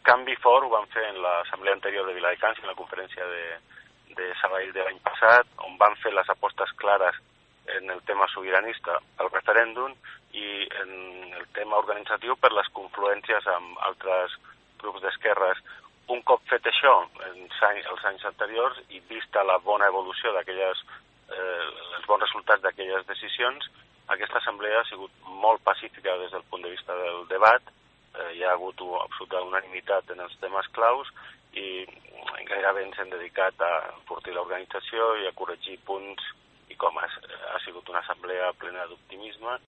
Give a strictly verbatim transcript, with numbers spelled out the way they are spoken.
canvi fort ho vam fer en l'assemblea anterior de Viladecans, en la conferència de, de Sabadell de l'any passat, on van fer les apostes clares en el tema sobiranista pel referèndum i en el tema organitzatiu per les confluències amb altres grups d'esquerres. Un cop fet això, en els anys anteriors, i vista la bona evolució d'aquelles, eh, els bons resultats d'aquelles decisions, aquesta assemblea ha sigut molt pacífica des del punt de vista del debat, eh, hi ha hagut absoluta unanimitat en els temes claus i gairebé ens hem dedicat a enfortir l'organització i a corregir punts i com ha, ha sigut una assemblea plena d'optimisme.